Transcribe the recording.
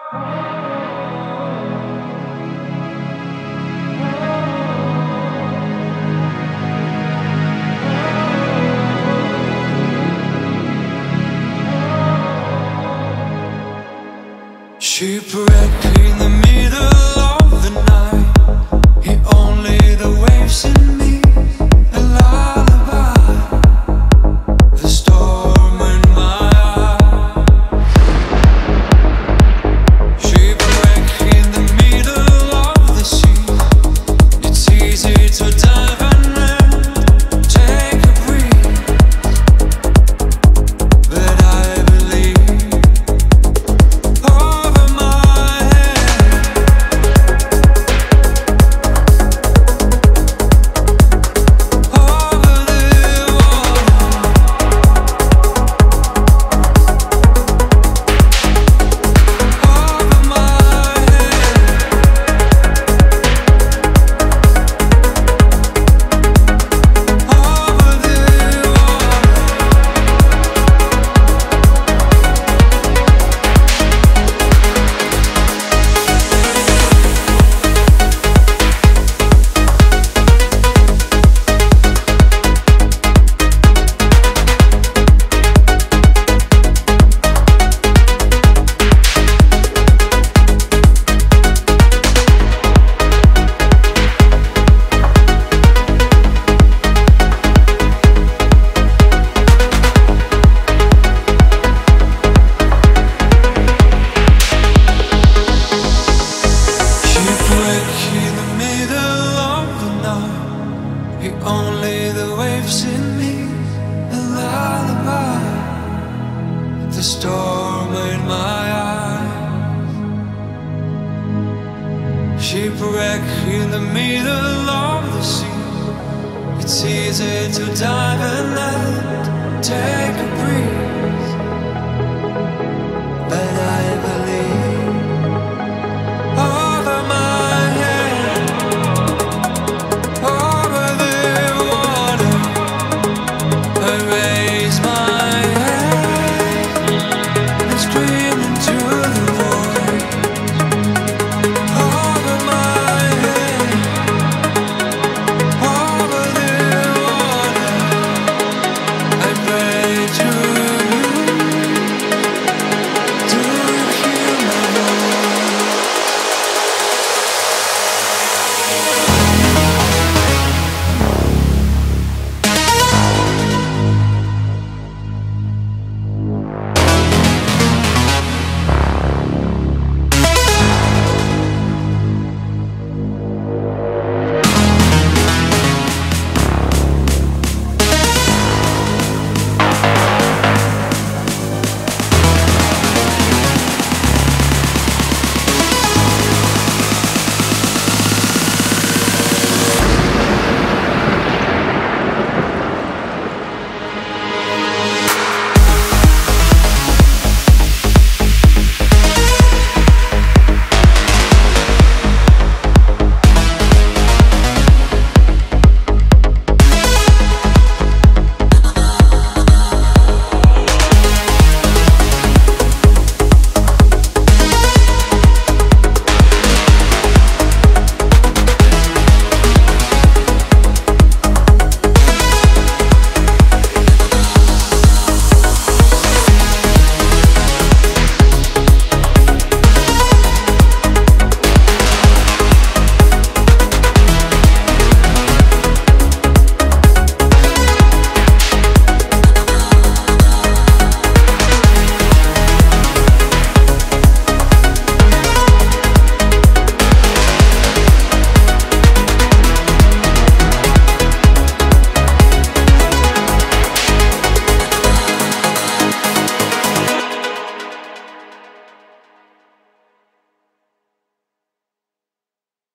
Shipwreck in the middle of the night. Hear only the waves in me, a lullaby, the storm in my eye. Shipwreck in the middle of the sea. It's easy to dive in and take a breath, but I believe only the waves in me, a lullaby, the storm in my eyes. Shipwreck in the middle of the sea. It's easy to dive in and take a breath,